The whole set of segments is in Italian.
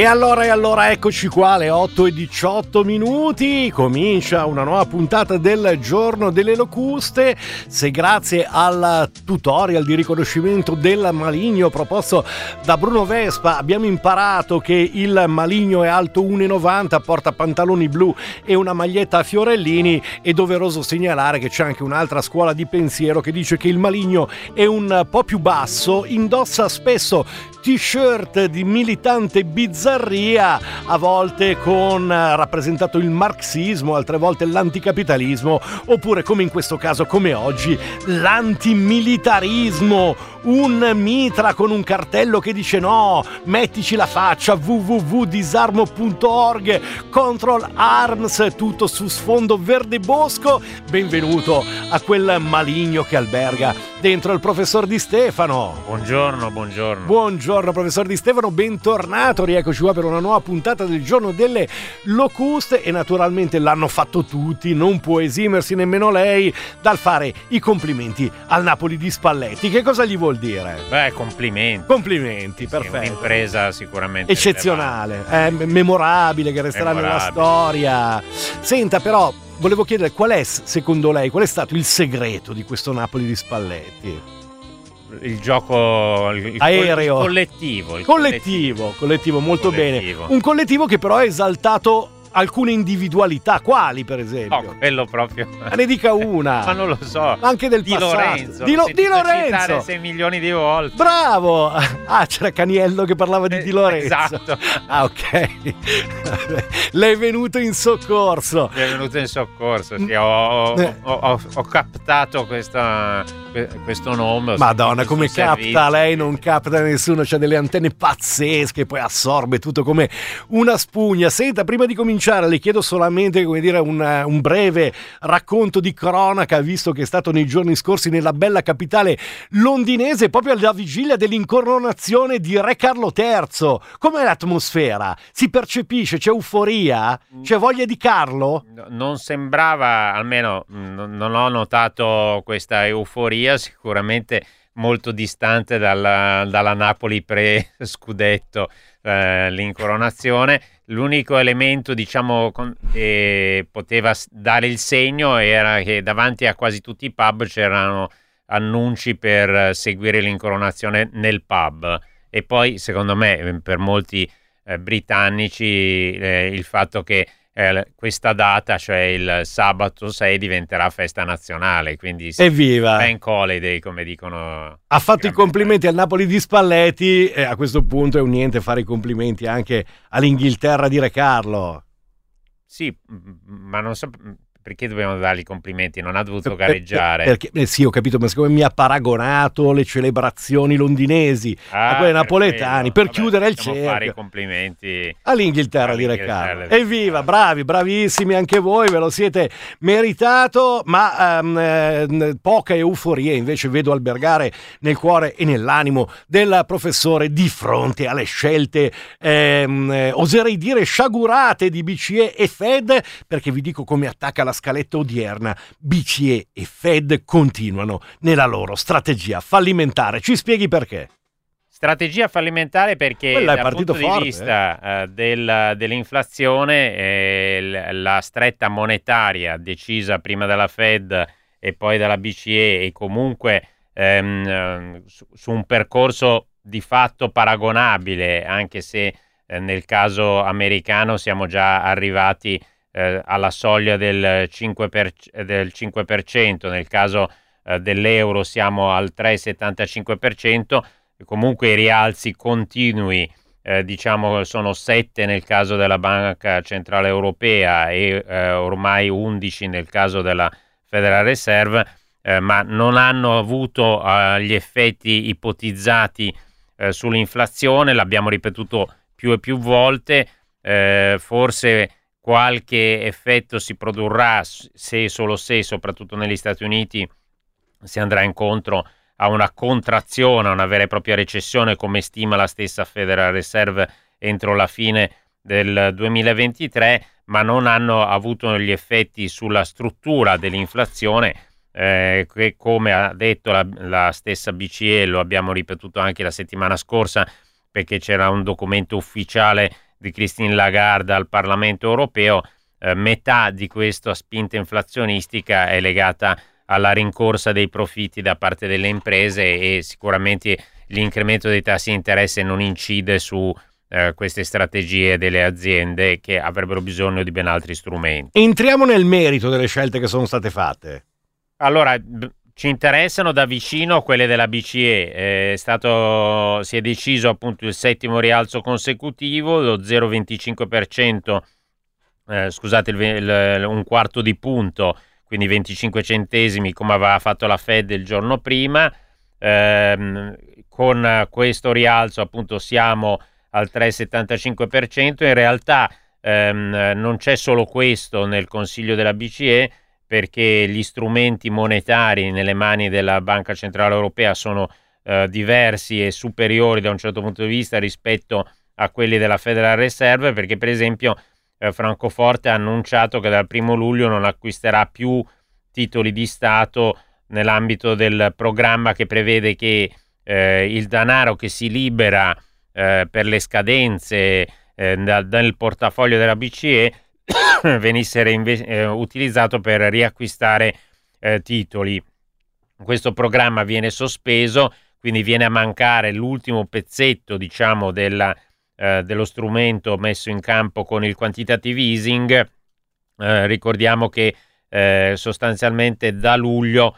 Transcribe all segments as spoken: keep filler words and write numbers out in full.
E allora, e allora, eccoci qua alle otto e diciotto minuti, comincia una nuova puntata del Giorno delle Locuste. Se grazie al tutorial di riconoscimento del maligno proposto da Bruno Vespa abbiamo imparato che il maligno è alto uno e novanta, porta pantaloni blu e una maglietta a fiorellini, è doveroso segnalare che c'è anche un'altra scuola di pensiero che dice che il maligno è un po' più basso, indossa spesso t-shirt di militante bizzarria, a volte con rappresentato il marxismo, altre volte l'anticapitalismo, oppure come in questo caso, come oggi, l'antimilitarismo. Un mitra con un cartello che dice no, mettici la faccia, w w w punto disarmo punto org, control arms, tutto su sfondo verde bosco. Benvenuto a quel maligno che alberga dentro il professor Di Stefano. Buongiorno, buongiorno. Buongiorno professor Di Stefano, bentornato, rieccoci qua per una nuova puntata del Giorno delle Locuste e naturalmente l'hanno fatto tutti, non può esimersi nemmeno lei dal fare i complimenti al Napoli di Spalletti. Che cosa gli vuol dire? Beh, complimenti. Complimenti, sì, perfetto. Un'impresa sicuramente eccezionale, eh, memorabile, che resterà memorabile. nella storia. Senta, però, volevo chiedere qual è, secondo lei, qual è stato il segreto di questo Napoli di Spalletti? Il gioco il aereo, il collettivo, il collettivo, collettivo, molto collettivo. bene. Un collettivo che però ha esaltato alcune individualità, quali per esempio? No, quello proprio. Ma ne dica una. Ma non lo so. Anche del Di passato. Lorenzo. Di, Lo- di Lorenzo. Citare sei milioni di volte. Bravo. Ah, c'era Caniello che parlava di Eh, Di Lorenzo. Esatto. Ah, ok. Lei è venuto in soccorso. Mi è venuto in soccorso. Sì, ho, ho, Eh. ho, ho, ho captato questa, questo nome. Madonna, come capta servizio. lei? Non capta nessuno, c'ha delle antenne pazzesche, poi assorbe tutto come una spugna. Senta, prima di cominciare le chiedo solamente, come dire, un, un breve racconto di cronaca, visto che è stato nei giorni scorsi nella bella capitale londinese, proprio alla vigilia dell'incoronazione di Re Carlo terzo. Com'è l'atmosfera? Si percepisce? C'è euforia? C'è voglia di Carlo? Non sembrava, almeno non ho notato questa euforia, sicuramente molto distante dalla, dalla Napoli pre-scudetto, eh, l'incoronazione. L'unico elemento, diciamo, con, che poteva dare il segno era che davanti a quasi tutti i pub c'erano annunci per seguire l'incoronazione nel pub, e poi secondo me per molti eh, britannici eh, il fatto che Eh, questa data, cioè il sabato sei, diventerà festa nazionale, quindi evviva, bank holiday, come dicono. Ha fatto i complimenti al Napoli di Spalletti e a questo punto è un niente fare i complimenti anche all'Inghilterra di Re Carlo. Sì, ma non so perché dobbiamo dargli i complimenti, non ha dovuto gareggiare. Perché, eh sì, ho capito, ma siccome mi ha paragonato le celebrazioni londinesi ah, a quelle per napoletani, quello. per Vabbè, chiudere il cerchio fare i complimenti all'Inghilterra di Re Carlo. Evviva, bravi, bravissimi anche voi, ve lo siete meritato, ma um, eh, poca euforia invece vedo albergare nel cuore e nell'animo del professore di fronte alle scelte ehm, eh, oserei dire sciagurate di B C E e Fed, perché vi dico come attacca la scaletta odierna. B C E e Fed continuano nella loro strategia fallimentare. Ci spieghi perché? Strategia fallimentare perché Quella è dal partito punto forte, di vista eh. eh, del, dell'inflazione, eh, la stretta monetaria decisa prima dalla Fed e poi dalla B C E, e comunque ehm, su, su un percorso di fatto paragonabile, anche se eh, nel caso americano siamo già arrivati eh, alla soglia del cinque per cento, del cinque per cento, nel caso eh, dell'euro siamo al tre virgola settantacinque per cento. Comunque i rialzi continui, eh, diciamo sono sette nel caso della Banca Centrale Europea e eh, ormai undici nel caso della Federal Reserve, eh, ma non hanno avuto eh, gli effetti ipotizzati eh, sull'inflazione. L'abbiamo ripetuto più e più volte, eh, forse qualche effetto si produrrà se, solo se, soprattutto negli Stati Uniti, si andrà incontro a una contrazione, a una vera e propria recessione, come stima la stessa Federal Reserve entro la fine del duemilaventitré, ma non hanno avuto gli effetti sulla struttura dell'inflazione, eh, che come ha detto la, la stessa B C E, lo abbiamo ripetuto anche la settimana scorsa perché c'era un documento ufficiale di Christine Lagarde al Parlamento europeo, eh, metà di questa spinta inflazionistica è legata alla rincorsa dei profitti da parte delle imprese, e sicuramente l'incremento dei tassi di interesse non incide su eh, queste strategie delle aziende, che avrebbero bisogno di ben altri strumenti. Entriamo nel merito delle scelte che sono state fatte. Allora, b- ci interessano da vicino quelle della B C E. È stato, si è deciso appunto il settimo rialzo consecutivo, lo zero virgola venticinque per cento, eh, scusate, il, il, un quarto di punto, quindi venticinque centesimi come aveva fatto la Fed il giorno prima. Ehm, con questo rialzo appunto siamo al tre virgola settantacinque per cento. In realtà ehm, non c'è solo questo nel Consiglio della B C E, perché gli strumenti monetari nelle mani della Banca Centrale Europea sono eh, diversi e superiori da un certo punto di vista rispetto a quelli della Federal Reserve, perché per esempio eh, Francoforte ha annunciato che dal primo luglio non acquisterà più titoli di Stato nell'ambito del programma che prevede che eh, il denaro che si libera eh, per le scadenze eh, dal, dal portafoglio della B C E venisse reinve- eh, utilizzato per riacquistare eh, titoli. Questo programma viene sospeso, quindi viene a mancare l'ultimo pezzetto, diciamo, della, eh, dello strumento messo in campo con il quantitative easing. Eh, ricordiamo che eh, sostanzialmente da luglio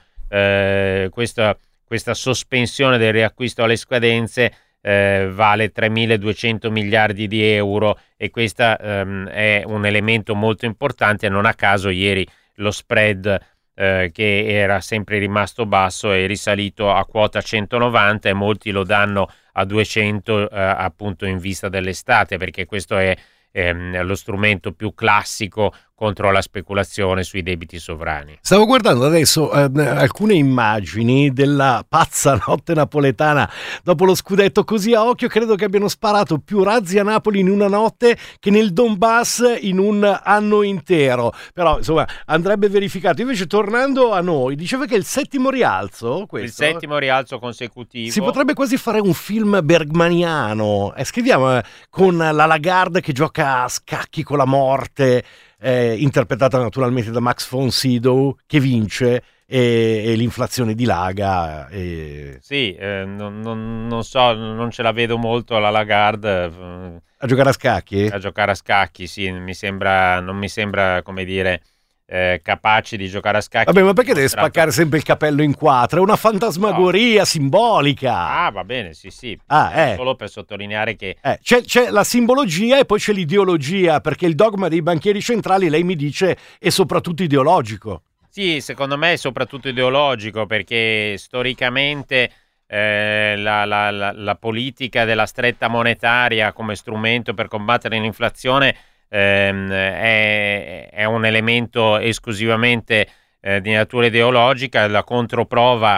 eh, questa, questa sospensione del riacquisto alle scadenze Eh, vale tremiladuecento miliardi di euro, e questo ehm, è un elemento molto importante. Non a caso ieri lo spread eh, che era sempre rimasto basso è risalito a quota centonovanta, e molti lo danno a duecento eh, appunto in vista dell'estate, perché questo è ehm, lo strumento più classico contro la speculazione sui debiti sovrani. Stavo guardando adesso eh, alcune immagini della pazza notte napoletana dopo lo scudetto, così a occhio credo che abbiano sparato più razzi a Napoli in una notte che nel Donbass in un anno intero, però insomma andrebbe verificato. Invece tornando a noi, diceva che il settimo rialzo, questo, il settimo rialzo consecutivo, si potrebbe quasi fare un film bergmaniano. Eh, scriviamo eh, con la Lagarde che gioca a scacchi con la morte, Eh, interpretata naturalmente da Max von Sydow, che vince, e, e l'inflazione dilaga. E... Sì, eh, non, non, non so, non ce la vedo molto alla Lagarde eh, a giocare a scacchi? A giocare a scacchi, sì, mi sembra, non mi sembra, come dire, eh, capace di giocare a scacchi. Vabbè, ma perché deve spaccare sempre il capello in quattro? È una fantasmagoria no. simbolica. Ah, va bene, sì, sì. Ah, eh. Solo per sottolineare che... Eh, c'è, c'è la simbologia e poi c'è l'ideologia, perché il dogma dei banchieri centrali, lei mi dice, è soprattutto ideologico. Sì, secondo me è soprattutto ideologico, perché storicamente eh, la, la, la, la politica della stretta monetaria come strumento per combattere l'inflazione ehm, è, è un elemento esclusivamente eh, di natura ideologica. La controprova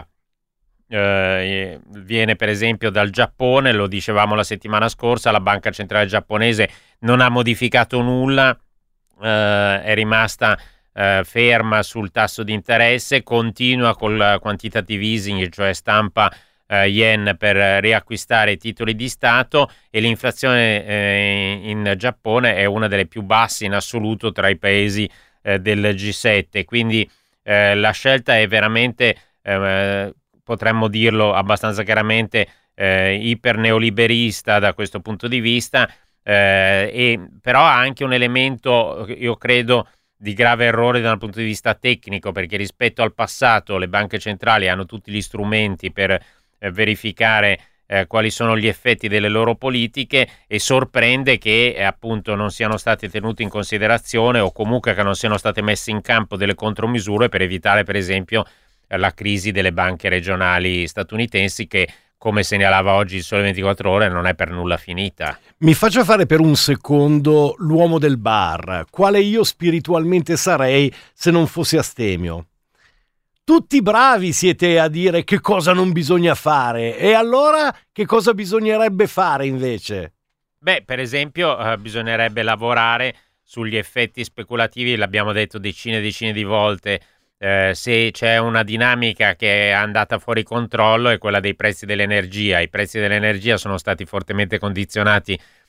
eh, viene per esempio dal Giappone, lo dicevamo la settimana scorsa, la banca centrale giapponese non ha modificato nulla, eh, è rimasta eh, ferma sul tasso di interesse, continua col quantitative easing, cioè stampa Uh, yen per riacquistare i titoli di Stato, e l'inflazione eh, in Giappone è una delle più basse in assoluto tra i paesi eh, del G sette, quindi eh, la scelta è veramente, eh, potremmo dirlo abbastanza chiaramente, eh, iperneoliberista da questo punto di vista, eh, e però ha anche un elemento, io credo, di grave errore dal punto di vista tecnico, perché rispetto al passato le banche centrali hanno tutti gli strumenti per Eh, verificare eh, quali sono gli effetti delle loro politiche, e sorprende che eh, appunto non siano state tenute in considerazione, o comunque che non siano state messe in campo delle contromisure per evitare per esempio eh, la crisi delle banche regionali statunitensi, che, come segnalava oggi il Sole ventiquattro Ore, non è per nulla finita. Mi faccia fare per un secondo l'uomo del bar, quale io spiritualmente sarei se non fossi astemio. Tutti bravi siete a dire che cosa non bisogna fare, e allora che cosa bisognerebbe fare invece? Beh, per esempio eh, bisognerebbe lavorare sugli effetti speculativi, l'abbiamo detto decine e decine di volte, eh, se c'è una dinamica che è andata fuori controllo è quella dei prezzi dell'energia. I prezzi dell'energia sono stati fortemente condizionati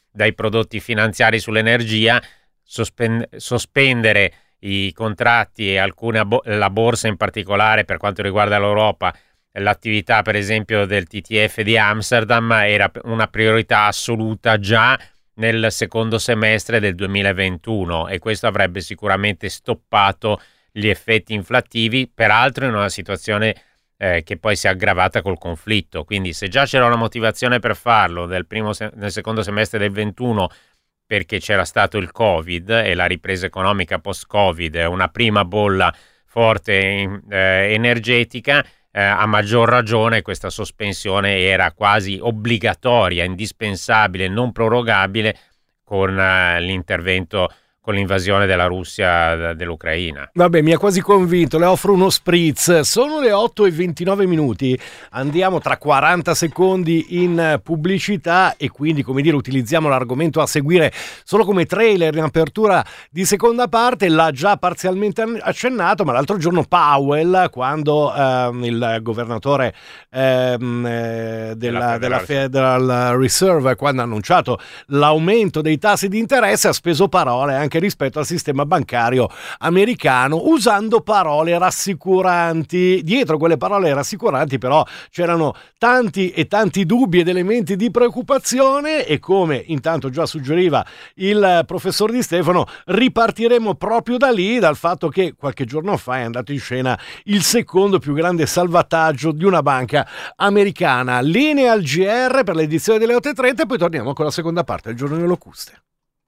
dai prodotti finanziari sull'energia, sospen- sospendere i contratti e alcune bo- la borsa in particolare per quanto riguarda l'Europa, l'attività per esempio del T T F di Amsterdam era una priorità assoluta già nel secondo semestre del duemilaventuno, e questo avrebbe sicuramente stoppato gli effetti inflattivi, peraltro in una situazione eh, che poi si è aggravata col conflitto. Quindi se già c'era una motivazione per farlo nel, primo se- nel secondo semestre del ventuno, perché c'era stato il Covid e la ripresa economica post-Covid, una prima bolla forte eh, energetica, eh, a maggior ragione questa sospensione era quasi obbligatoria, indispensabile, non prorogabile con eh, l'intervento, con l'invasione della Russia dell'Ucraina. Vabbè, mi ha quasi convinto, le offro uno spritz. Sono le otto e ventinove minuti, andiamo tra quaranta secondi in pubblicità e quindi, come dire, utilizziamo l'argomento a seguire solo come trailer in apertura di seconda parte. L'ha già parzialmente accennato, ma l'altro giorno Powell, quando ehm, il governatore ehm, eh, della, della Federal Reserve, quando ha annunciato l'aumento dei tassi di interesse, ha speso parole anche rispetto al sistema bancario americano, usando parole rassicuranti. Dietro quelle parole rassicuranti però c'erano tanti e tanti dubbi ed elementi di preoccupazione, e come intanto già suggeriva il professor Di Stefano, ripartiremo proprio da lì, dal fatto che qualche giorno fa è andato in scena il secondo più grande salvataggio di una banca americana. Linea al G R per l'edizione delle otto e trenta e poi torniamo con la seconda parte del Giorno delle Locuste.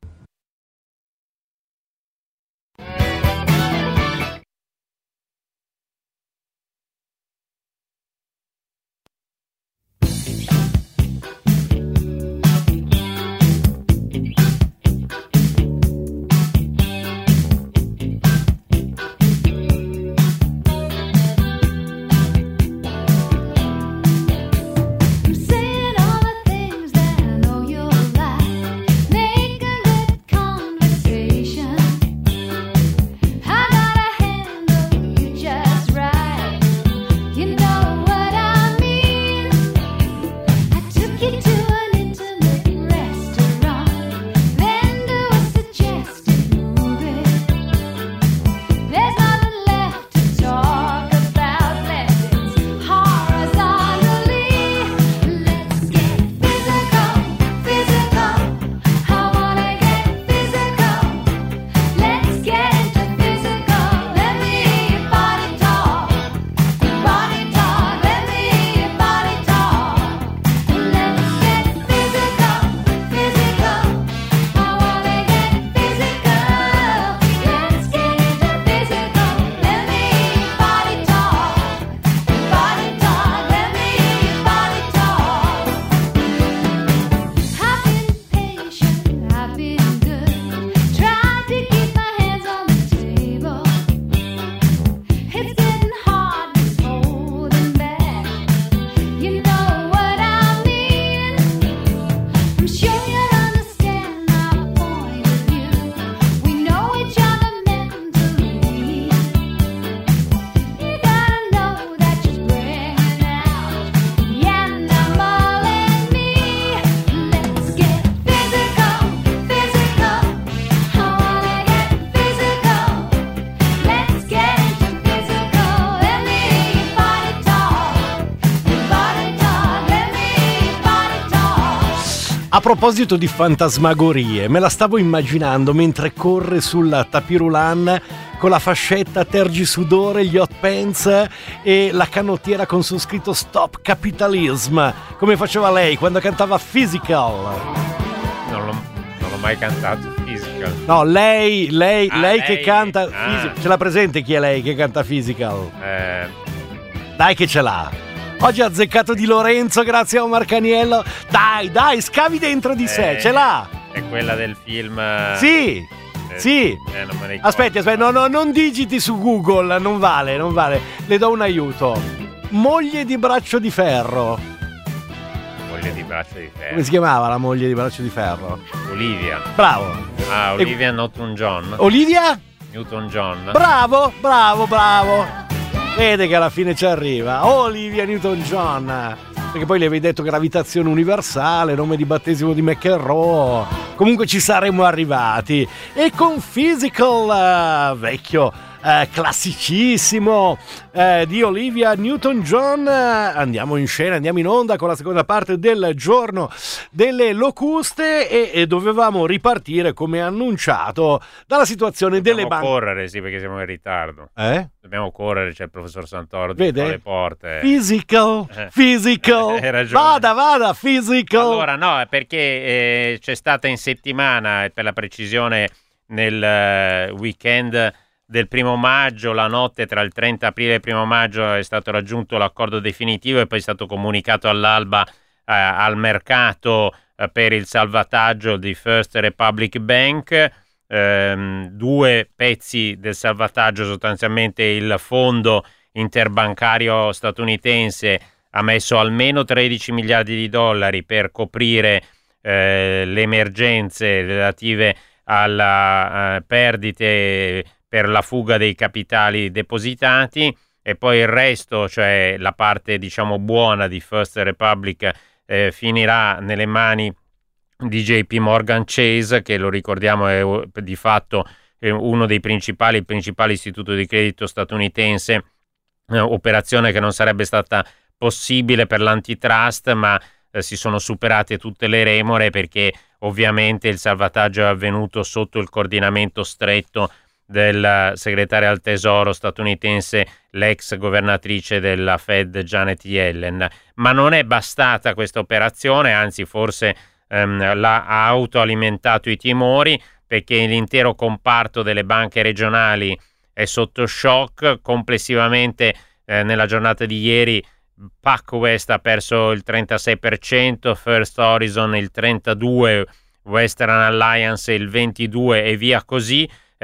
A proposito di fantasmagorie, me la stavo immaginando mentre corre sul tapirulan con la fascetta tergisudore, gli hot pants e la canottiera con su scritto Stop Capitalism, come faceva lei quando cantava Physical. Non l'ho, non l'ho mai cantato Physical. No, lei, lei, ah, lei, lei che canta ah. Physical. Ce l'ha presente chi è lei che canta Physical? Eh. Dai che ce l'ha. Oggi ha azzeccato Di Lorenzo grazie a Omar Caniello. Dai, dai, scavi dentro di sé, eh, ce l'ha. È quella del film. Sì, eh, sì. Eh, non me ne ricordo. Aspetti, aspetta, no, no, non digiti su Google, non vale, non vale. Le do un aiuto. Moglie di Braccio di Ferro. Moglie di Braccio di Ferro. Come si chiamava la moglie di Braccio di Ferro? Olivia. Bravo. Ah, Olivia e... Newton-John. Olivia? Newton-John. Bravo, bravo, bravo. Vede che alla fine ci arriva. Olivia Newton-John. perché poi le avevi detto gravitazione universale, nome di battesimo di McEnroe, comunque ci saremmo arrivati. E con Physical, uh, vecchio Uh, classicissimo uh, di Olivia Newton-John, uh, andiamo in scena, andiamo in onda con la seconda parte del giorno delle locuste e, e dovevamo ripartire come annunciato dalla situazione Dobbiamo delle banche. Dobbiamo correre, sì, perché siamo in ritardo. Eh? Dobbiamo correre, c'è il professor Santoro Vede? dietro le porte. Physical, eh. physical, Hai ragione. vada, vada, physical. Allora no, è perché eh, c'è stata in settimana, per la precisione nel uh, weekend del primo maggio, la notte tra il trenta aprile e il primo maggio, è stato raggiunto l'accordo definitivo e poi è stato comunicato all'alba eh, al mercato eh, per il salvataggio di First Republic Bank. Ehm, due pezzi del salvataggio, sostanzialmente il fondo interbancario statunitense ha messo almeno tredici miliardi di dollari per coprire eh, le emergenze relative alla uh, perdite per la fuga dei capitali depositati, e poi il resto, cioè la parte diciamo buona di First Republic, eh, finirà nelle mani di J P Morgan Chase, che lo ricordiamo è di fatto eh, uno dei principali, il principale istituto di credito statunitense, eh, operazione che non sarebbe stata possibile per l'antitrust, ma eh, si sono superate tutte le remore perché ovviamente il salvataggio è avvenuto sotto il coordinamento stretto del segretario al tesoro statunitense, l'ex governatrice della Fed Janet Yellen. Ma non è bastata questa operazione, anzi forse ehm, l'ha, ha autoalimentato i timori, perché l'intero comparto delle banche regionali è sotto shock. Complessivamente eh, nella giornata di ieri PacWest ha perso il trentasei per cento, First Horizon il trentadue per cento, Western Alliance il ventidue per cento e via così.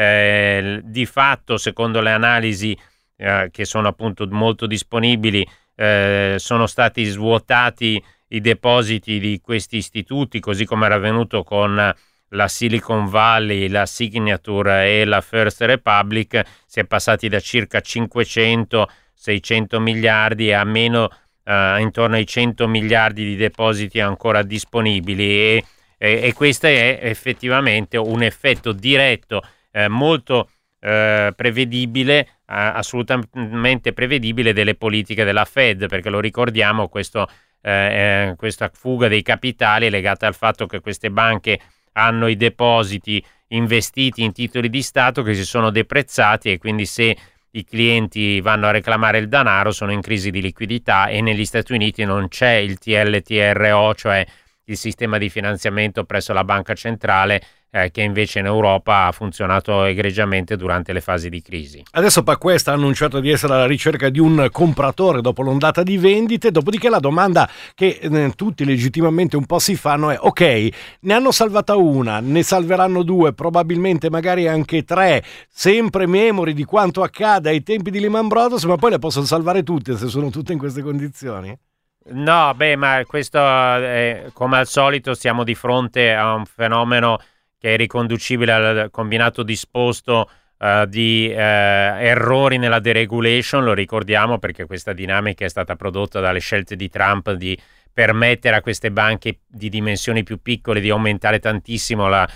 Eh, di fatto, secondo le analisi eh, che sono appunto molto disponibili, eh, sono stati svuotati i depositi di questi istituti, così come era avvenuto con la Silicon Valley, la Signature e la First Republic. Si è passati da circa cinquecento seicento miliardi a meno eh, intorno ai cento miliardi di depositi ancora disponibili, e, e, e questo è effettivamente un effetto diretto Eh, molto eh, prevedibile, eh, assolutamente prevedibile delle politiche della Fed, perché lo ricordiamo, questo, eh, eh, questa fuga dei capitali è legata al fatto che queste banche hanno i depositi investiti in titoli di Stato che si sono deprezzati, e quindi se i clienti vanno a reclamare il denaro sono in crisi di liquidità, e negli Stati Uniti non c'è il T L T R O, cioè il sistema di finanziamento presso la banca centrale, eh, che invece in Europa ha funzionato egregiamente durante le fasi di crisi. Adesso PacWest ha annunciato di essere alla ricerca di un compratore dopo l'ondata di vendite, dopodiché la domanda che eh, tutti legittimamente un po' si fanno è: ok, ne hanno salvata una, ne salveranno due, probabilmente magari anche tre, sempre memori di quanto accada ai tempi di Lehman Brothers, ma poi le possono salvare tutte se sono tutte in queste condizioni? No, beh, ma questo è, come al solito siamo di fronte a un fenomeno che è riconducibile al combinato disposto uh, di uh, errori nella deregulation. Lo ricordiamo perché questa dinamica è stata prodotta dalle scelte di Trump di permettere a queste banche di dimensioni più piccole di aumentare tantissimo la, uh,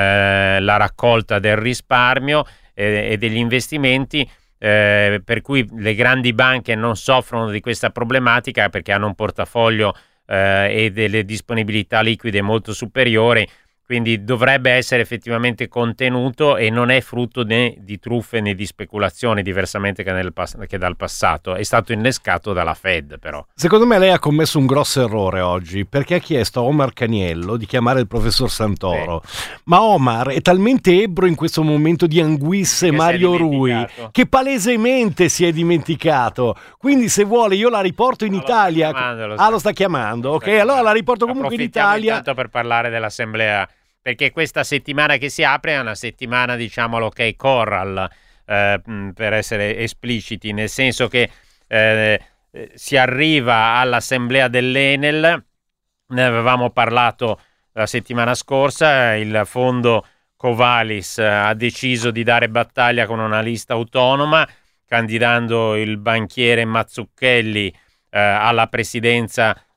la raccolta del risparmio eh, e degli investimenti. Eh, per cui le grandi banche non soffrono di questa problematica perché hanno un portafoglio eh, e delle disponibilità liquide molto superiori, quindi dovrebbe essere effettivamente contenuto e non è frutto né di truffe né di speculazioni, diversamente che, nel pass- che dal passato. È stato innescato dalla Fed, però. Secondo me lei ha commesso un grosso errore oggi, perché ha chiesto a Omar Caniello di chiamare il professor Santoro. Sì. Ma Omar è talmente ebbro in questo momento di anguisse che Mario Rui che palesemente si è dimenticato. Quindi se vuole io la riporto in no, Italia. Lo chiamando, lo ah, lo sta chiamando. Lo ok, sta allora la riporto comunque in Italia. Intanto per parlare dell'assemblea, perché questa settimana che si apre è una settimana, diciamolo, ok, Corral, eh, per essere espliciti, nel senso che eh, si arriva all'assemblea dell'Enel. Ne avevamo parlato la settimana scorsa. Il fondo Covalis ha deciso di dare battaglia con una lista autonoma, candidando il banchiere Mazzucchelli eh, alla presidenza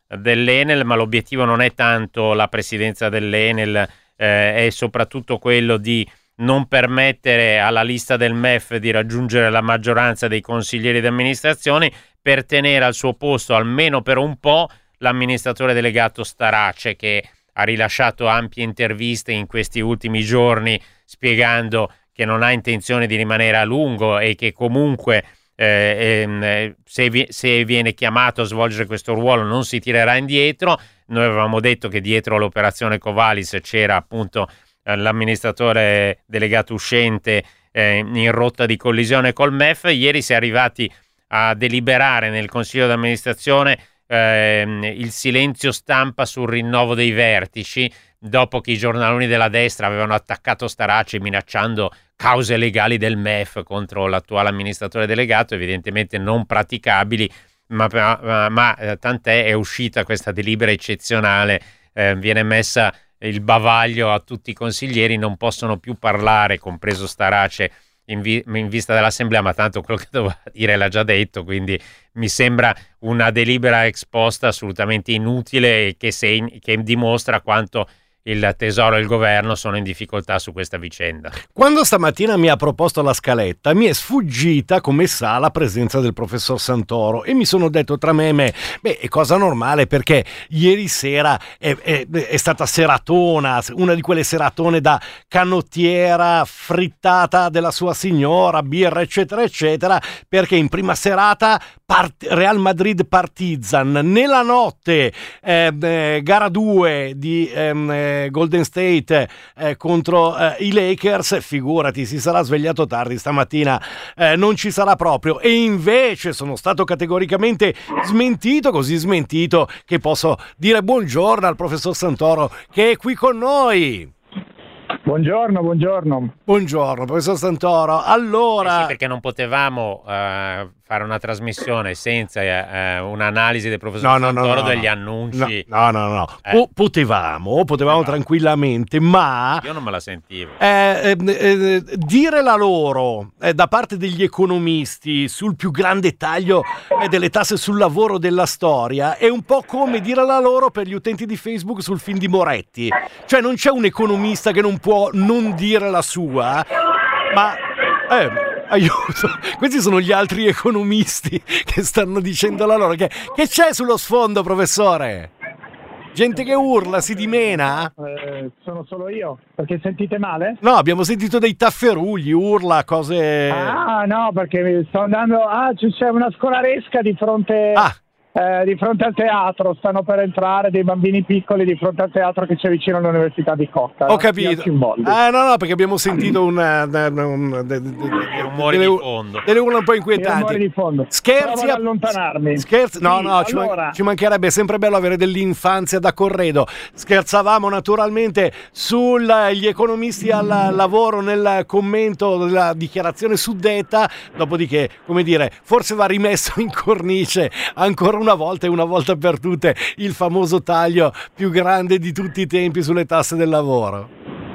dell'Enel, ma l'obiettivo non è tanto la presidenza dell'Enel, eh, è soprattutto quello di non permettere alla lista del M E F di raggiungere la maggioranza dei consiglieri di amministrazione, per tenere al suo posto almeno per un po' l'amministratore delegato Starace, che ha rilasciato ampie interviste in questi ultimi giorni spiegando che non ha intenzione di rimanere a lungo e che comunque eh, eh, se, vi- se viene chiamato a svolgere questo ruolo non si tirerà indietro. Noi avevamo detto che dietro l'operazione Covalis c'era appunto eh, l'amministratore delegato uscente eh, in rotta di collisione col M E F. Ieri si è arrivati a deliberare nel consiglio d'amministrazione ehm, il silenzio stampa sul rinnovo dei vertici, dopo che i giornaloni della destra avevano attaccato Starace minacciando cause legali del M E F contro l'attuale amministratore delegato, evidentemente non praticabili, ma, ma, ma eh, tant'è, è uscita questa delibera eccezionale, eh, viene messa il bavaglio a tutti i consiglieri, non possono più parlare, compreso Starace, in, vi- in vista dell'assemblea, ma tanto quello che doveva dire l'ha già detto, quindi mi sembra una delibera ex post assolutamente inutile e che, seg- che dimostra quanto il Tesoro e il governo sono in difficoltà su questa vicenda. Quando stamattina mi ha proposto la scaletta, mi è sfuggita, come sa, la presenza del professor Santoro e mi sono detto tra me e me, beh, è cosa normale, perché ieri sera è, è, è stata seratona, una di quelle seratone da canottiera, frittata della sua signora, birra eccetera eccetera, perché in prima serata part- Real Madrid Partizan, nella notte eh, eh, gara due di eh, Golden State eh, contro eh, i Lakers, figurati, si sarà svegliato tardi stamattina, eh, non ci sarà proprio, e invece sono stato categoricamente smentito, così smentito che posso dire buongiorno al professor Santoro che è qui con noi. Buongiorno, buongiorno. Buongiorno, professor Santoro. Allora... Eh sì, perché non potevamo uh, fare una trasmissione senza uh, un'analisi del professor no, no, Santoro no, no, degli no. annunci. No, no, no. no. Eh. O potevamo, potevamo tranquillamente, ma... Io non me la sentivo. Eh, eh, eh, dire la loro eh, da parte degli economisti sul più grande taglio eh, delle tasse sul lavoro della storia è un po' come dire la loro per gli utenti di Facebook sul film di Moretti. Cioè non c'è un economista che non può non dire la sua, ma eh, aiuto, questi sono gli altri economisti che stanno dicendo la loro. Che, che c'è sullo sfondo, professore? Gente che urla, si dimena? Eh, sono solo io, perché sentite male? No, abbiamo sentito dei tafferugli, urla, cose... Ah no, perché sto andando, ah c'è una scolaresca di fronte... Ah. Eh, di fronte al teatro, stanno per entrare dei bambini piccoli di fronte al teatro che c'è vicino all'Università di Cotta. Ho capito. Ah no no, perché abbiamo sentito una, una, una, una de, de, de, dei rumori delle, di fondo. Delle urla un po' inquietanti. rumori di fondo. Scherzi Provo ad allontanarmi. Scherzi? No, sì, no, ci, allora... man- ci mancherebbe, è sempre bello avere dell'infanzia da corredo. Scherzavamo naturalmente sugli economisti al lavoro nel commento della dichiarazione suddetta, dopodiché, come dire, forse va rimesso in cornice ancora una volta e una volta per tutte il famoso taglio più grande di tutti i tempi sulle tasse del lavoro.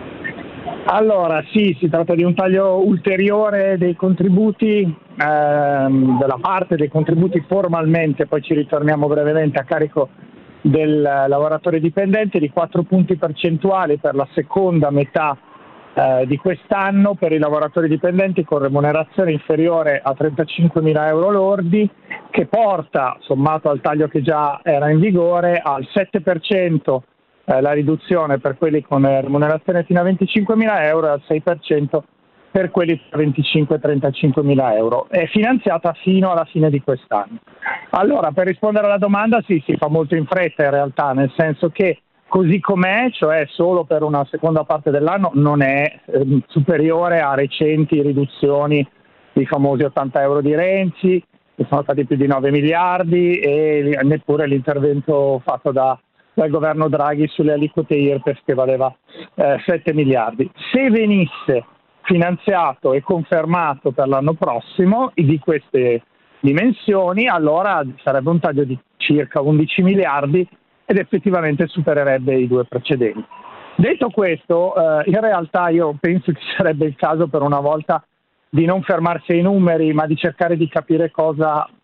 Allora sì, si tratta di un taglio ulteriore dei contributi, ehm, della parte dei contributi formalmente, poi ci ritorniamo brevemente, a carico del lavoratore dipendente, di quattro punti percentuali per la seconda metà eh, di quest'anno per i lavoratori dipendenti con remunerazione inferiore a trentacinquemila euro lordi, che porta, sommato al taglio che già era in vigore, al sette per cento eh, la riduzione per quelli con remunerazione fino a venticinquemila euro e al sei per cento per quelli tra venticinque e trentacinquemila euro. È finanziata fino alla fine di quest'anno. Allora, per rispondere alla domanda, sì, si fa molto in fretta in realtà, nel senso che così com'è, cioè solo per una seconda parte dell'anno, non è eh, superiore a recenti riduzioni dei famosi ottanta euro di Renzi, che sono stati più di nove miliardi, e neppure l'intervento fatto da, dal governo Draghi sulle aliquote I R P E F che valeva eh, sette miliardi. Se venisse finanziato e confermato per l'anno prossimo di queste dimensioni, allora sarebbe un taglio di circa undici miliardi ed effettivamente supererebbe i due precedenti. Detto questo, eh, in realtà io penso che sarebbe il caso per una volta di non fermarsi ai numeri, ma di cercare di capire cosa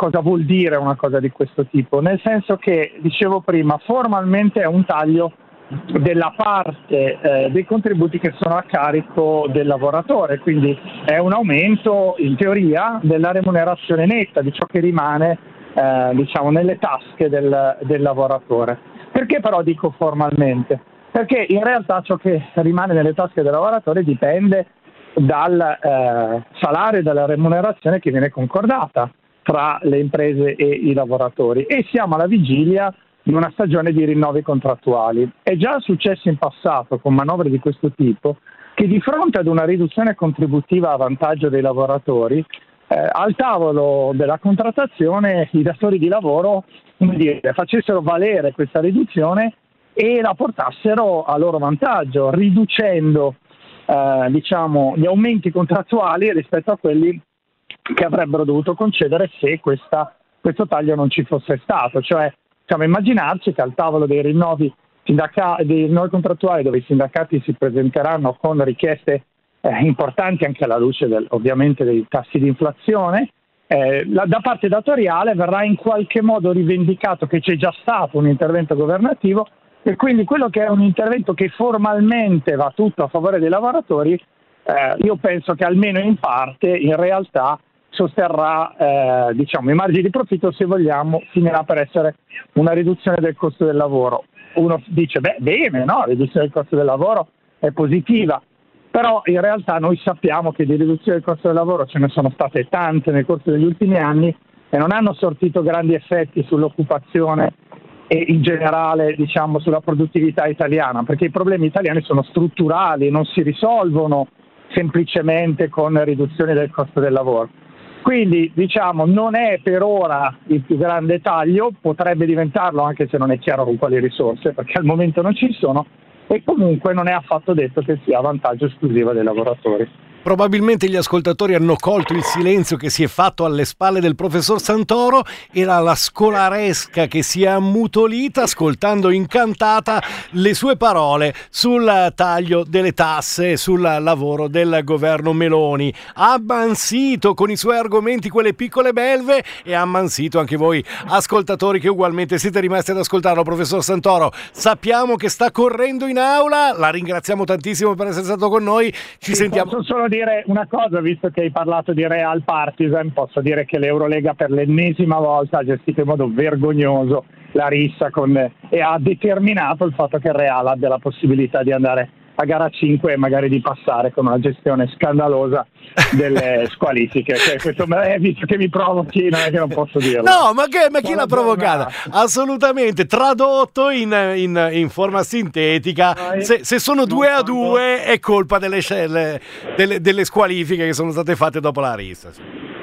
cosa vuol dire una cosa di questo tipo? Nel senso che, dicevo prima, formalmente è un taglio della parte eh, dei contributi che sono a carico del lavoratore, quindi è un aumento in teoria della remunerazione netta, di ciò che rimane eh, diciamo nelle tasche del, del lavoratore. Perché però dico formalmente? Perché in realtà ciò che rimane nelle tasche del lavoratore dipende dal eh, salario e dalla remunerazione che viene concordata tra le imprese e i lavoratori, e siamo alla vigilia di una stagione di rinnovi contrattuali. È già successo in passato con manovre di questo tipo che di fronte ad una riduzione contributiva a vantaggio dei lavoratori eh, al tavolo della contrattazione i datori di lavoro, come dire, facessero valere questa riduzione e la portassero a loro vantaggio, riducendo eh, diciamo gli aumenti contrattuali rispetto a quelli che avrebbero dovuto concedere se questa, questo taglio non ci fosse stato. Cioè, possiamo immaginarci che al tavolo dei rinnovi, sindaca- dei rinnovi contrattuali, dove i sindacati si presenteranno con richieste eh, importanti anche alla luce del, ovviamente dei tassi di inflazione, eh, la, da parte datoriale verrà in qualche modo rivendicato che c'è già stato un intervento governativo, e quindi quello che è un intervento che formalmente va tutto a favore dei lavoratori, eh, io penso che almeno in parte in realtà sosterrà eh, diciamo i margini di profitto, se vogliamo, finirà per essere una riduzione del costo del lavoro. Uno dice, beh, bene, no, la riduzione del costo del lavoro è positiva, però in realtà noi sappiamo che di riduzione del costo del lavoro ce ne sono state tante nel corso degli ultimi anni e non hanno sortito grandi effetti sull'occupazione e in generale, diciamo, sulla produttività italiana, perché i problemi italiani sono strutturali, non si risolvono semplicemente con riduzione del costo del lavoro. Quindi, diciamo, non è per ora il più grande taglio, potrebbe diventarlo anche se non è chiaro con quali risorse, perché al momento non ci sono, e comunque non è affatto detto che sia a vantaggio esclusivo dei lavoratori. Probabilmente gli ascoltatori hanno colto il silenzio che si è fatto alle spalle del professor Santoro. Era la scolaresca che si è ammutolita ascoltando incantata le sue parole sul taglio delle tasse, sul lavoro del governo Meloni. Ha ammansito con i suoi argomenti quelle piccole belve e ha ammansito anche voi ascoltatori che ugualmente siete rimasti ad ascoltarlo. Professor Santoro, sappiamo che sta correndo in aula, la ringraziamo tantissimo per essere stato con noi. Ci sì, sentiamo. Posso solo dire una cosa, visto che hai parlato di Real Partizan, posso dire che l'Eurolega per l'ennesima volta ha gestito in modo vergognoso la rissa con, e ha determinato il fatto che il Real abbia la possibilità di andare a gara cinque e magari di passare con una gestione scandalosa delle squalifiche. Cioè, questo è visto che mi provochi, non è che non posso dirlo. No, ma, che, ma chi Buona l'ha provocata? giornata. Assolutamente, tradotto in, in, in forma sintetica. Se, se sono due a due è colpa delle, scelle, delle, delle squalifiche che sono state fatte dopo la rissa.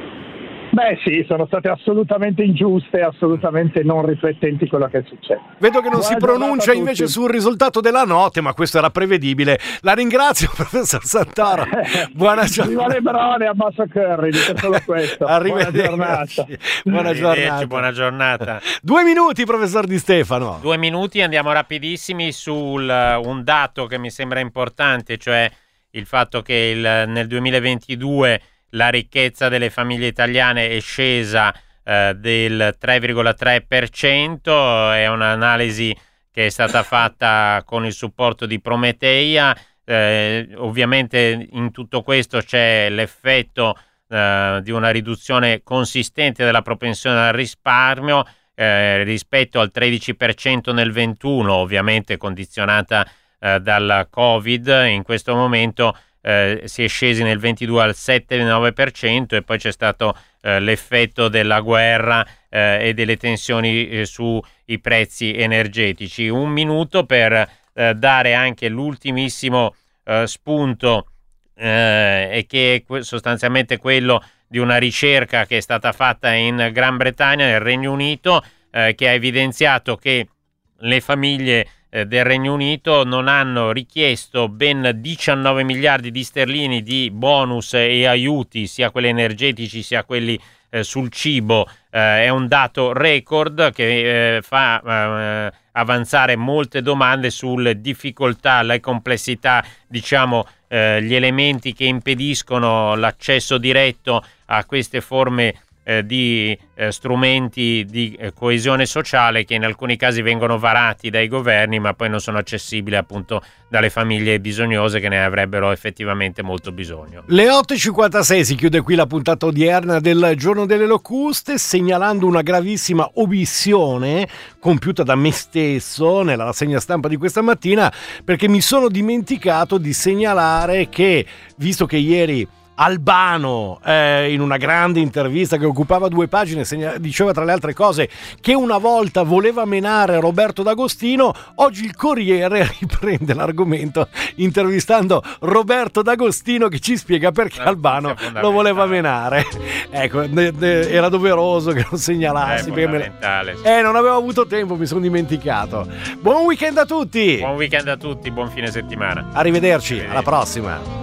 Beh sì, sono state assolutamente ingiuste, assolutamente non riflettenti quello che è successo. Vedo che non Buona si pronuncia invece tutti. sul risultato della notte, ma questo era prevedibile. La ringrazio, professor Santoro. Buona giornata. Viva Lebrone, abbassa Curry, dico solo questo. Buona giornata. Buona giornata. Buona giornata. Due minuti, professor Di Stefano. Due minuti, andiamo rapidissimi sul uh, un dato che mi sembra importante, cioè il fatto che il, nel duemilaventidue la ricchezza delle famiglie italiane è scesa eh, del tre virgola tre per cento, è un'analisi che è stata fatta con il supporto di Prometeia. Eh, ovviamente in tutto questo c'è l'effetto eh, di una riduzione consistente della propensione al risparmio eh, rispetto al tredici per cento nel ventuno, ovviamente condizionata eh, dal Covid. In questo momento Eh, si è scesi nel ventidue al sette virgola nove per cento e poi c'è stato eh, l'effetto della guerra eh, e delle tensioni eh, sui prezzi energetici. Un minuto per eh, dare anche l'ultimissimo eh, spunto eh, e che è que- sostanzialmente quello di una ricerca che è stata fatta in Gran Bretagna, nel Regno Unito, eh, che ha evidenziato che le famiglie del Regno Unito non hanno richiesto ben diciannove miliardi di sterline di bonus e aiuti, sia quelli energetici sia quelli eh, sul cibo. Eh, è un dato record che eh, fa eh, avanzare molte domande sulle difficoltà, le complessità, diciamo eh, gli elementi che impediscono l'accesso diretto a queste forme eh, di eh, strumenti di eh, coesione sociale che in alcuni casi vengono varati dai governi ma poi non sono accessibili appunto dalle famiglie bisognose che ne avrebbero effettivamente molto bisogno. Le otto e cinquantasei si chiude qui la puntata odierna del Giorno delle Locuste, segnalando una gravissima omissione compiuta da me stesso nella rassegna stampa di questa mattina, perché mi sono dimenticato di segnalare che, visto che ieri Albano, eh, in una grande intervista che occupava due pagine, segna- diceva tra le altre cose che una volta voleva menare Roberto D'Agostino, oggi il Corriere riprende l'argomento intervistando Roberto D'Agostino che ci spiega perché La Albano lo voleva menare. Ecco, ne- ne- era doveroso che lo segnalassi. È perché me- fondamentale, sì. Eh, non avevo avuto tempo, mi sono dimenticato. Buon weekend a tutti! Buon weekend a tutti, buon fine settimana. Arrivederci, Arrivederci. alla prossima!